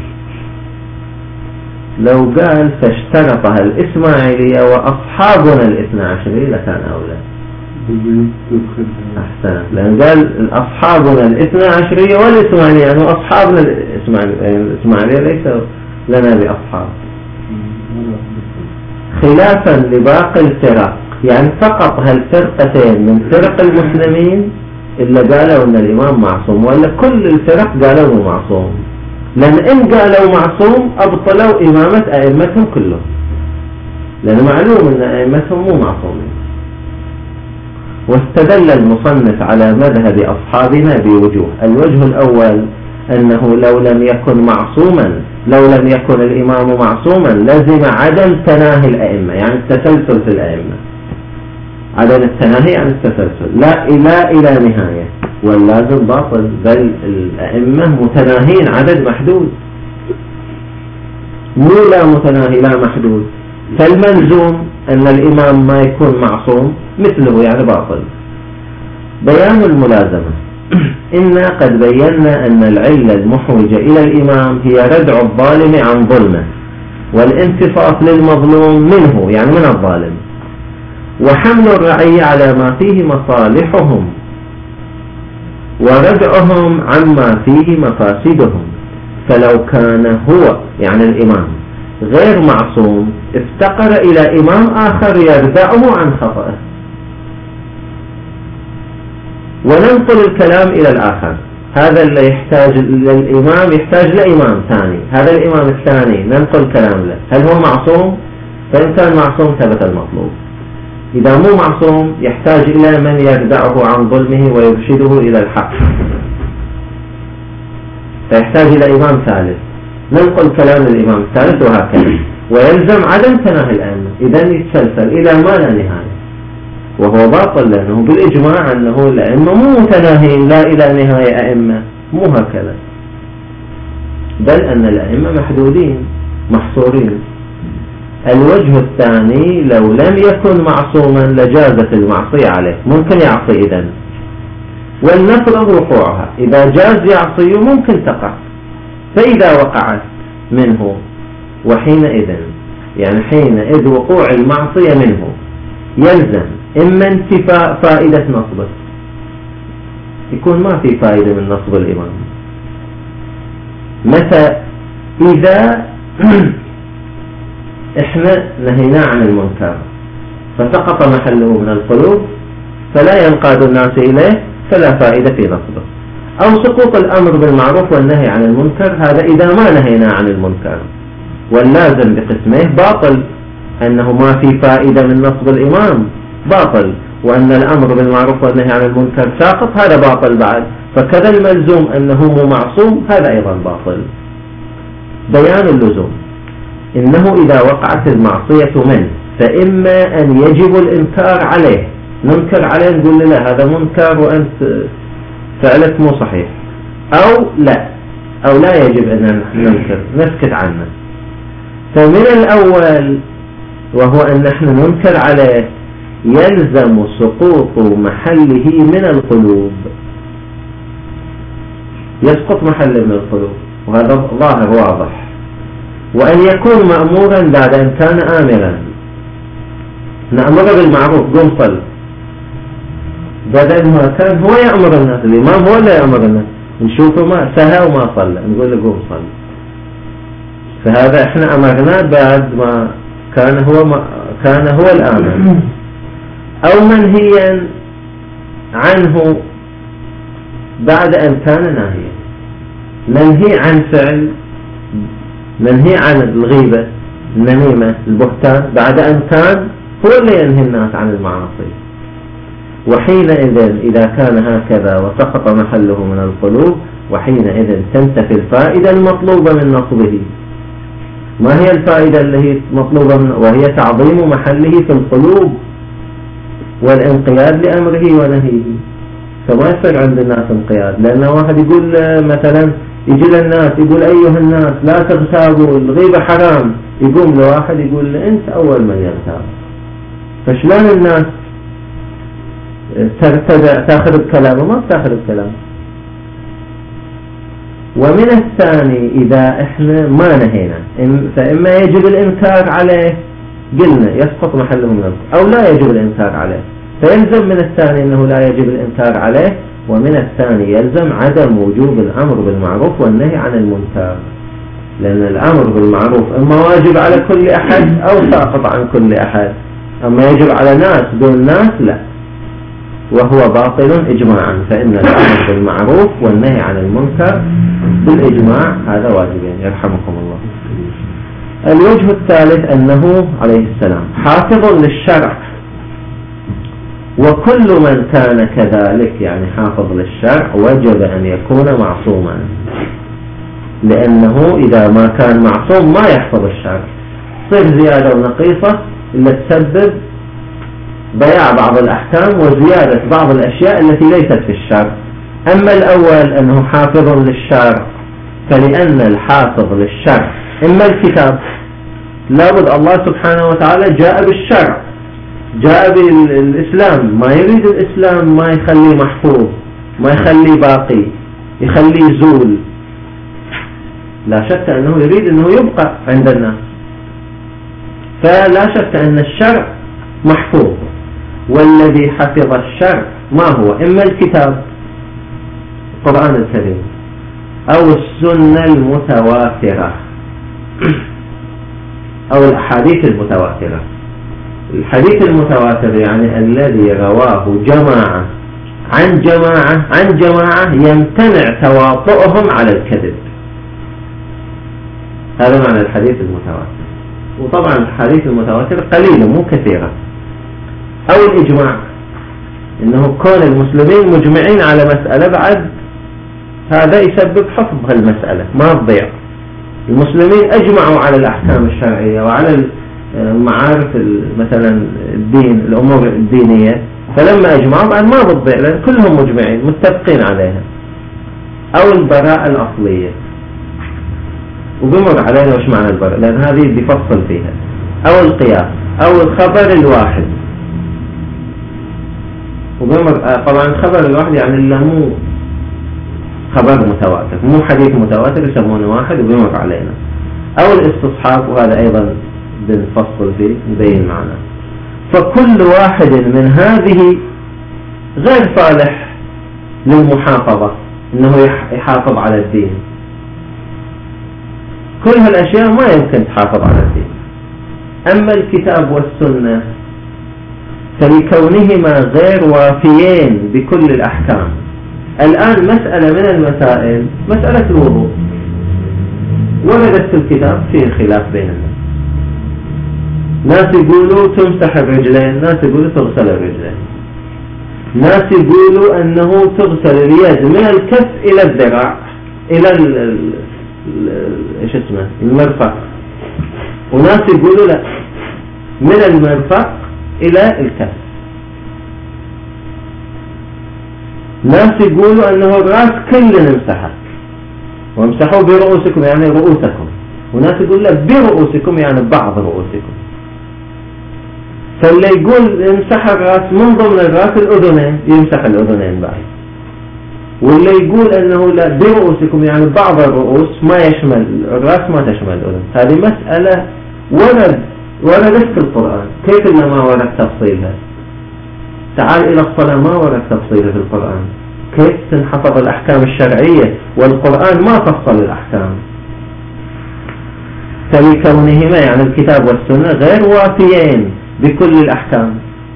لو قال فاشترطها الإسماعيلية وأصحابنا الاثنا عشرية لكان أولى. أحسن، لأن قال أصحابنا الاثنا عشرية والإسماعيلية، يعني أصحابنا الإسماعيلية ليس لنا بأصحاب، خلافا لباقي الفرق. يعني فقط هالفرقتين من فرق المسلمين إلا قالوا أن الإمام معصوم، ولا كل الفرق قالوا هو معصوم. لأن إن قالوا معصوم أبطلوا إمامة أئمتهم كلهم، لأن معلوم أن أئمتهم مو معصومين. واستدل المصنف على مذهب أصحابنا بوجوه. الوجه الأول أنه لو لم يكن معصوما، لو لم يكن الإمام معصوما لزم عدم تناهي الأئمة، يعني التسلسل في الأئمة. عدم التناهي يعني التسلسل، لا إلى نهاية، واللازم باطل، بل الأئمة متناهين عدد محدود، مو لا متناهي لا محدود. فالملزوم أن الإمام ما يكون معصوم مثله، يعني باطل. بيان الملازمة. إنا قد بينا أن العلة المحوجة إلى الإمام هي ردع الظالم عن ظلمه والانتصاف للمظلوم منه، يعني من الظالم، وحمل الرعية على ما فيه مصالحهم وردعهم عما فيه مفاسدهم. فلو كان هو يعني الإمام غير معصوم افتقر إلى إمام آخر يردعه عن خطأه، وننقل الكلام إلى الآخر. هذا اللي يحتاج للإمام يحتاج لإمام ثاني، هذا الإمام الثاني ننقل كلام له. هل هو معصوم؟ فإن كان معصوم ثبت المطلوب. إذا مو معصوم يحتاج إلى من يردعه عن ظلمه ويرشده إلى الحق، فيحتاج إلى إمام ثالث، ننقل كلام الإمام الثالث، وهكذا. ويلزم عدم تناهي الأئمة، إذن يتسلسل إلى ما لا نهاية. وهو باطل، لأنه بالإجماع أنه الأئمة مو متناهين لا إلى نهاية أئمة، مو هكذا، بل أن الأئمة محدودين محصورين. الوجه الثاني لو لم يكن معصوما لجازت المعصية عليه، ممكن يعصي إذن، ولنفرض وقوعها، إذا جاز يعصي ممكن تقع، فإذا وقعت منه وحينئذ يعني حينئذ وقوع المعصية منه يلزم إما انتفاء فائدة نصبه، يكون ما في فائدة من نصب الإمام، متى إذا إحنا نهينا عن المنكر فسقط محله من القلوب فلا ينقاد الناس إليه فلا فائدة في نصبه، أو سقوط الأمر بالمعروف والنهي عن المنكر، هذا إذا ما نهينا عن المنكر، واللازم بقسمه باطل، أنه ما في فائدة من نصب الإمام باطل، وأن الأمر بالمعروف والنهي عن المنكر ساقط، هذا باطل بعد، فكذا الملزوم أنه مو معصوم هذا أيضا باطل. بيان اللزوم إنه إذا وقعت المعصية منه فإما أن يجب الإنكار عليه، ننكر عليه نقول له هذا منكر وأنت فعلك مو صحيح، أو لا يجب أن ننكر نسكت عنه. فمن الأول وهو أن نحن ننكر عليه يلزم سقوط محله من القلوب، يسقط محله من القلوب، وهذا ظاهر واضح. وأن يكون مأمورا بعد أن كان آمرا، نأمر بالمعروف قم صل، بدل ما كان هو يأمر الناس، الإمام هو اللي يأمر الناس، نشوفه ما سهى وما صلى نقول له قم صل، فهذا احنا أمرناه بعد ما كان هو الآمر. أو منهيا عنه بعد أن كان ناهيا، ننهي عن فعل، ننهي عن الغيبة النميمة البهتان بعد أن كان هو اللي ينهي الناس عن المعاصي، وحينئذ إذا كان هكذا وسقط محله من القلوب وحينئذ تنتفي الفائدة المطلوبة من نصبه. ما هي الفائدة اللي هي مطلوبة وهي تعظيم محله في القلوب والانقياد لأمره ونهيه، فما يصير عند الناس انقياد، لأن واحد يقول مثلا يجي للناس يقول أيها الناس لا تغتابوا الغيبة حرام، يقوم لواحد يقول له أنت أول من يغتاب، فشلون الناس تأخذ بكلامه؟ ما بتأخذ بكلامه. ومن الثاني إذا إحنا ما نهينا فإما يجب الإنكار عليه، قلنا يسقط محله من القلوب، أو لا يجب الإنكار عليه، فيلزم من الثاني أنه لا يجب الإنكار عليه، ومن الثاني يلزم عدم وجوب الأمر بالمعروف والنهي عن المنكر، لأن الأمر بالمعروف إما واجب على كل أحد أو ساقط عن كل أحد، أما يجب على ناس دون ناس لا، وهو باطل إجماعا، فإن الأمر بالمعروف والنهي عن المنكر بالإجماع هذا واجبين يرحمكم الله. الوجه الثالث أنه عليه السلام حافظ للشرع، وكل من كان كذلك يعني حافظ للشرع وجب أن يكون معصوما، لأنه إذا ما كان معصوم ما يحفظ الشرع، صير زيادة ونقيصة اللي تسبب ضياع بعض الأحكام وزيادة بعض الأشياء التي ليست في الشرع. أما الأول أنه حافظ للشرع، فلأن الحافظ للشرع إما الكتاب، لابد الله سبحانه وتعالى جاء بالشرع، جاء بالإسلام، ما يريد الإسلام ما يخليه محفوظ، ما يخليه باقي، يخليه زول، لا شك أنه يريد أنه يبقى عند الناس، فلا شك أن الشرع محفوظ. والذي حفظ الشرع ما هو؟ إما الكتاب القرآن الكريم أو السنة المتواترة أو الأحاديث المتواترة. الحديث المتواتر يعني الذي رواه جماعة عن جماعة يمتنع تواطؤهم على الكذب، هذا معنى الحديث المتواتر. وطبعا الحديث المتواتر قليلة مو كثيرة. أو الإجماع، إنه كون المسلمين مجمعين على مسألة بعد هذا يسبب حفظ هالمسألة ما تضيع. المسلمين أجمعوا على الأحكام الشرعية وعلى معارف مثلا الدين، الأمور الدينية، فلما أجمعوا بعد ما بتضيع لأن كلهم مجمعين متفقين عليها. أو البراءة الأصلية، وبمر علينا وش معنى البراءة لأن هذه بيفصل فيها. أو القياس أو الخبر الواحد، وبمر طبعا الخبر الواحد يعني اللي مو خبر متواتر، مو حديث متواتر يسمونه واحد وبمر علينا. أو الاستصحاب، وهذا أيضا بنفصل فيه نبين معناه. فكل واحد من هذه غير صالح للمحافظة، إنه يحافظ على الدين. كل هالأشياء ما يمكن تحافظ على الدين. أما الكتاب والسنة فلكونهما غير وافيين بكل الأحكام. الآن مسألة من المسائل، مسألة الوضوء، وردت في الكتاب فيه خلاف بين الناس. ناس يقولوا تمسح الرجلين، ناس يقولوا تغسل الرجلين، ناس يقولوا أنه تغسل اليد من الكف إلى الذراع إلى إيش اسمه المرفق، وناس يقولوا لا، من المرفق إلى الكف. ناس يقولوا أنه الرأس كله نمسحه، وامسحوا برؤوسكم يعني رؤوسكم، وناس يقول لا برؤوسكم يعني بعض رؤوسكم. فاللي يقول امسح الرأس من ضمن الرأس الأذنين يمسح الأذنين بعد، واللي يقول أنه لا برؤوسكم يعني بعض الرؤوس ما يشمل الرأس ما تشمل الأذن. هذه مسألة وردت في القرآن، كيف إلا ما ورد تفصيلها؟ تعال إلى الصلاة ما ورد تفصيلها في القرآن، كيف تنحفظ الأحكام الشرعية والقرآن ما فصل الأحكام؟ فلكونهما يعني الكتاب والسنة غير وافيين بكل الأحكام،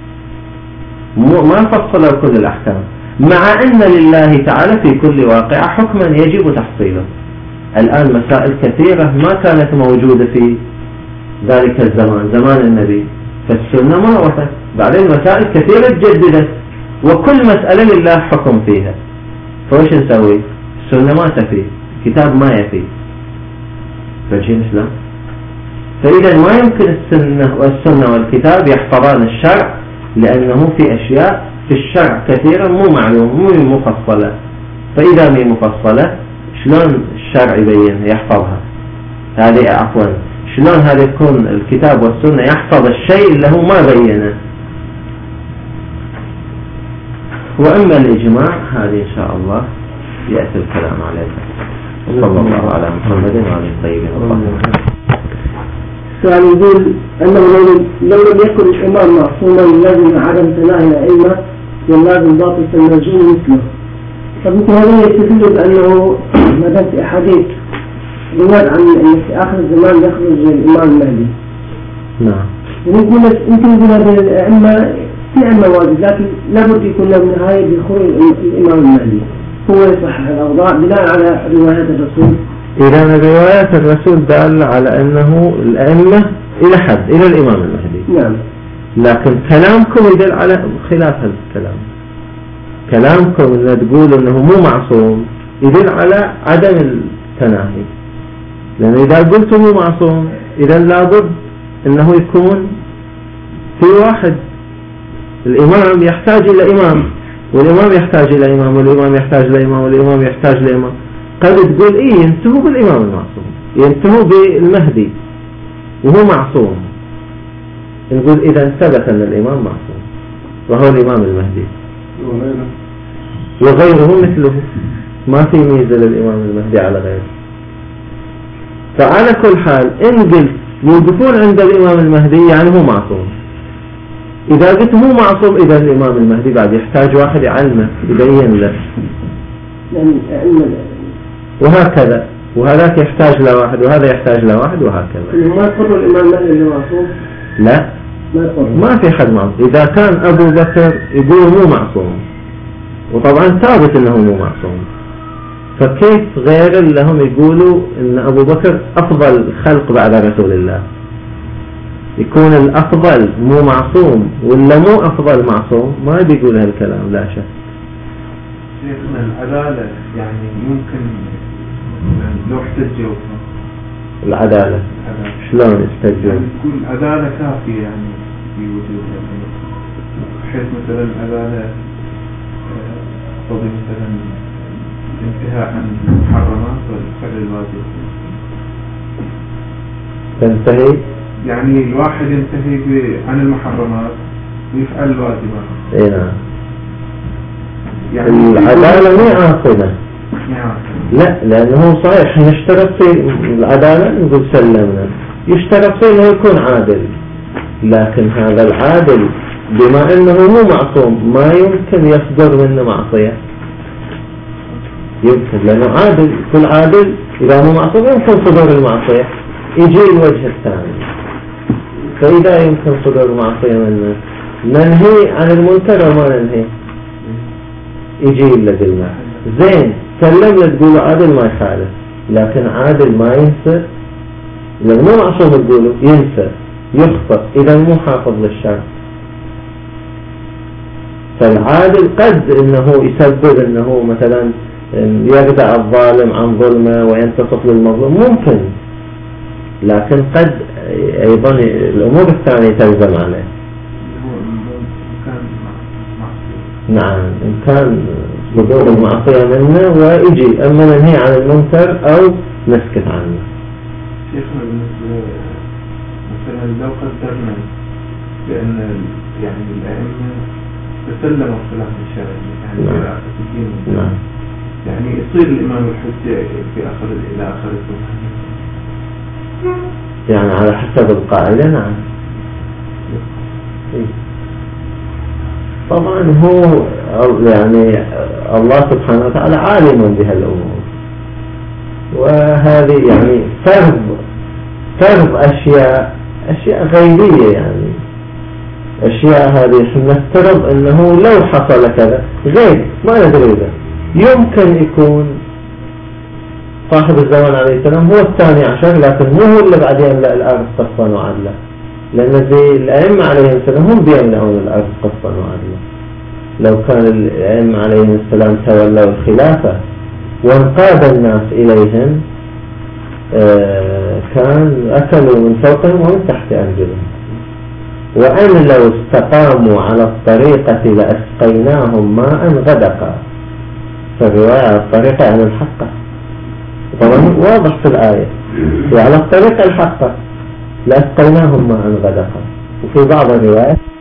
ما فصلوا كل الأحكام، مع أن لله تعالى في كل واقع حكما يجب تحصيله. الآن مسائل كثيرة ما كانت موجودة في ذلك الزمان، زمان النبي، فالسنة ما وفت. بعدين مسائل كثيرة تجددت، وكل مسألة لله حكم فيها، فوش نسوي؟ السنة ما تفي، الكتاب ما يفي، فجين إسلام. فإذا ما يمكن السنة والكتاب يحفظان الشرع، لأنه في أشياء في الشرع كثيرا مو معلومة مو مفصلة. فإذا مي مفصلة شلون الشرع يبين يحفظها؟ هذه عفوا شلون هذا يكون الكتاب والسنة يحفظ الشيء اللي هو ما بينه؟ وأما الإجماع هذه إن شاء الله يأتي الكلام عليها. صلى الله على محمد وعلى الطيبين الطاهرين. سؤال يقول أنه لو لم يكن الإمام معصوما لازم عدم تناهي الأئمة واللازم باطل المرجوم مثله. فمثل هذا يستدل بأنه ما دام في أحاديث رواد عن أن في آخر الزمان يخرج الإمام المهدي. نعم. ونقول يمكن هذه الأئمة في أئمة واجب، لكن لابد يكون له نهاية بخروج الإمام المهدي، هو يصحح الأوضاع بناء على روايات الرسول. إذا روايات الرسول دالة على أنه الأئمة إلى حد إلى الإمام المهدي. نعم. لكن كلامكم يدل على خلاف هذا الكلام. كلامكم إن تقول أنه مو معصوم يدل على عدم التناهي، لأن إذا قلت مو معصوم إذا لابد أنه يكون في واحد. الإمام يحتاج إلى إمام، والإمام يحتاج إلى إمام، والإمام يحتاج إلى إمام، والإمام يحتاج إلى إمام. قد تقول إيه ينتهوا بالإمام المعصوم، ينتهوا بالمهدي وهو معصوم، نقول إذا ثبت أن الإمام معصوم وهو الإمام المهدي وغيره مثله، ما في ميزة للإمام المهدي على غيره. فعلى كل حال إن قلت يوقفون عند الإمام المهدي يعني هو معصوم. إذا قلت هو معصوم إذا الإمام المهدي بعد يحتاج واحد يعلمه يبين له، وهكذا، وهذاك يحتاج لواحد وهذا يحتاج لواحد وهكذا. ما يقر الإمام المهدي اللي معصوم؟ لا، ما في حد معصوم. إذا كان أبو بكر يقول مو معصوم، وطبعا ثابت أنه مو معصوم، فكيف غير اللي هم يقولوا أن أبو بكر أفضل خلق بعد رسول الله يكون الأفضل مو معصوم، ولا مو أفضل معصوم؟ ما بيقول هالكلام لا شك. شيخنا العدالة يعني ممكن لو احتجوا العدالة شلون يعني يستجون؟ تقول عدالة كافية يعني في وجودها، بحيث مثلا العدالة تقضي مثلا الانتهاء عن المحرمات والفعل الواجب. تنتهي يعني الواحد ينتهي عن المحرمات ويفعل الواجبات. اي نعم. يعني العدالة مو عاصمة. لا، لأنه صحيح نشترط في العدالة نقول سلمنا، يشترط فيه أنه يكون عادل، لكن هذا العادل بما أنه مو معصوم ما يمكن يصدر منه معصية. يمكن لأنه عادل، يكون عادل إذا مو معصوم يمكن صدور المعصية. يجي الوجه الثاني، فإذا يمكن صدور معصية منه ننهي عن المنكر وما ننهي. يجي اللي قلنا زين سلم تقول عادل ما يخالف، لكن عادل ما ينسى، لأنه مو معصوم تقوله ينسى يخطئ، إذا مو حافظ للشرع. فالعادل قد انه يسبب انه مثلا يردع الظالم عن ظلمه وينتصف للمظلوم، ممكن، لكن قد ايضا الامور الثانية تلزم عليه. نعم، إن كان صدور المعصية منه ويجي أما ننهي عن المنكر أو نسكت عنه. شيخنا بالنسبة مثلا لو قدرنا بأن يعني الأئمة تسلموا الخلاف الشرعي يعني نعم. في الدين، نعم. يعني يصير الإمام الحجة في إلى آخر الزمان، يعني على حسب القاعدة. نعم. طبعا هو يعني الله سبحانه وتعالى عالم بها الأمور، وهذه يعني فرض أشياء غيبية، يعني أشياء هذه نفترض أنه لو حصل كذا غيب ما ندري ذا. يمكن يكون صاحب الزمان عليه السلام هو الثاني عشر، لكن مو هو اللي بعد يملأ الأرض قسطا وعدلا، لأن زي الأئمة عليهم السلام هم بيملأون الأرض قسطا وعدلا. لو كان الأئمة عليهم السلام تولوا الخلافة وانقاد الناس إليهم كان أكلوا من فوقهم ومن تحت أرجلهم. وأن لو استقاموا على الطريقة لأسقيناهم ماء غدقا، فالرواية على الطريقة عن الحقة طبعا واضح في الآية، وعلى الطريقة الحقة لأسقيناهم ماء غدقا. وفي بعض الروايات